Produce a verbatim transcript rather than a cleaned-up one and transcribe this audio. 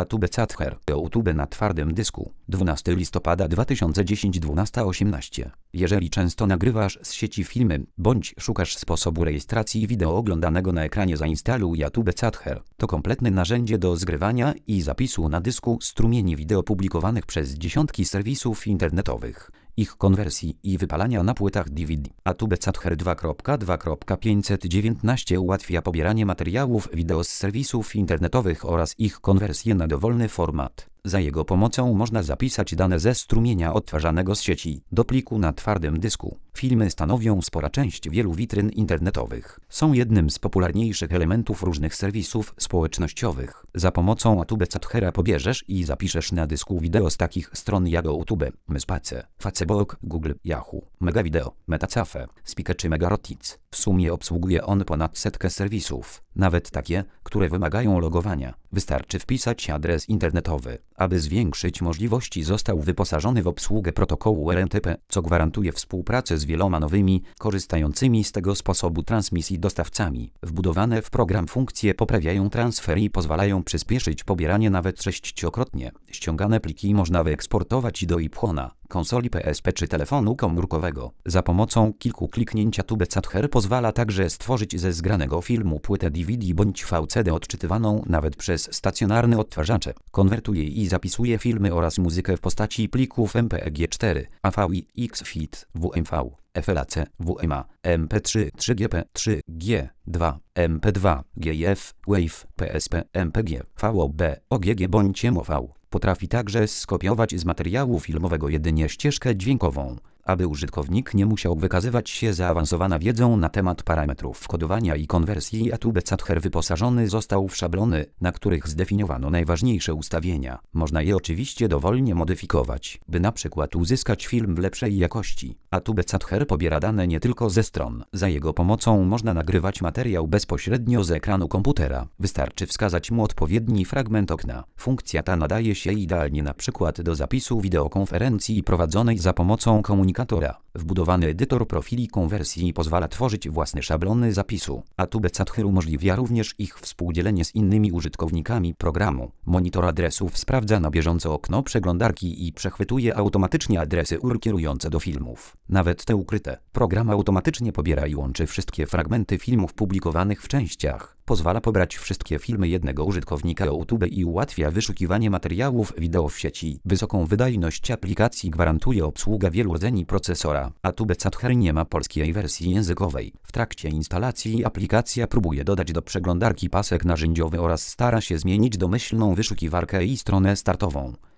Atube Catcher. YouTube na twardym dysku. dwunastego listopada dwa tysiące dziesiątego dwunasta osiemnaście. Jeżeli często nagrywasz z sieci filmy, bądź szukasz sposobu rejestracji wideo oglądanego na ekranie, zainstaluj Atube Catcher. To kompletne narzędzie do zgrywania i zapisu na dysku strumieni wideo publikowanych przez dziesiątki serwisów internetowych, ich konwersji i wypalania na płytach D V D. Atube Catcher dwa kropka dwa kropka pięćset dziewiętnaście ułatwia pobieranie materiałów wideo z serwisów internetowych oraz ich konwersję na dowolny format. Za jego pomocą można zapisać dane ze strumienia odtwarzanego z sieci do pliku na twardym dysku. Filmy stanowią spora część wielu witryn internetowych. Są jednym z popularniejszych elementów różnych serwisów społecznościowych. Za pomocą Atube Catchera pobierzesz i zapiszesz na dysku wideo z takich stron jak YouTube, Myspace, Facebook, Google, Yahoo, Megavideo, Metacafe, Spike czy Megarotic. W sumie obsługuje on ponad setkę serwisów, nawet takie, które wymagają logowania. Wystarczy wpisać adres internetowy. Aby zwiększyć możliwości, został wyposażony w obsługę protokołu R T P, co gwarantuje współpracę z wieloma nowymi, korzystającymi z tego sposobu transmisji dostawcami. Wbudowane w program funkcje poprawiają transfer i pozwalają przyspieszyć pobieranie nawet sześciokrotnie. Ściągane pliki można wyeksportować do iPhone'a, konsoli P S P czy telefonu komórkowego. Za pomocą kilku kliknięć Atube Catcher pozwala także stworzyć ze zgranego filmu płytę D V D bądь V C D odczytywaną nawet przez stacjonarne odtwarzacze. Konwertuje i zapisuje filmy oraz muzykę w postaci plików M P E G cztery, A V I, X F I T, W M V, F L A C, W M A, M P trzy, trzy G P, trzy G, dwa, M P dwa, G I F, WAV, P S P, M P G, V O B, O G G bądź M O V. Potrafi także skopiować z materiału filmowego jedynie ścieżkę dźwiękową, aby użytkownik nie musiał wykazywać się zaawansowaną wiedzą na temat parametrów kodowania i konwersji. Atube Catcher wyposażony został w szablony, na których zdefiniowano najważniejsze ustawienia. Można je oczywiście dowolnie modyfikować, by na przykład uzyskać film w lepszej jakości. Atube Catcher pobiera dane nie tylko ze stron. Za jego pomocą można nagrywać materiał bezpośrednio z ekranu komputera. Wystarczy wskazać mu odpowiedni fragment okna. Funkcja ta nadaje się idealnie na przykład do zapisu wideokonferencji prowadzonej za pomocą komunikacji. Wbudowany edytor profili konwersji pozwala tworzyć własne szablony zapisu. Atube Catcher umożliwia również ich współdzielenie z innymi użytkownikami programu. Monitor adresów sprawdza na bieżąco okno przeglądarki i przechwytuje automatycznie adresy U R L kierujące do filmów, nawet te ukryte. Program automatycznie pobiera i łączy wszystkie fragmenty filmów publikowanych w częściach. Pozwala pobrać wszystkie filmy jednego użytkownika YouTube i ułatwia wyszukiwanie materiałów wideo w sieci. Wysoką wydajność aplikacji gwarantuje obsługa wielu rdzeni procesora. Atube Catcher nie ma polskiej wersji językowej. W trakcie instalacji aplikacja próbuje dodać do przeglądarki pasek narzędziowy oraz stara się zmienić domyślną wyszukiwarkę i stronę startową.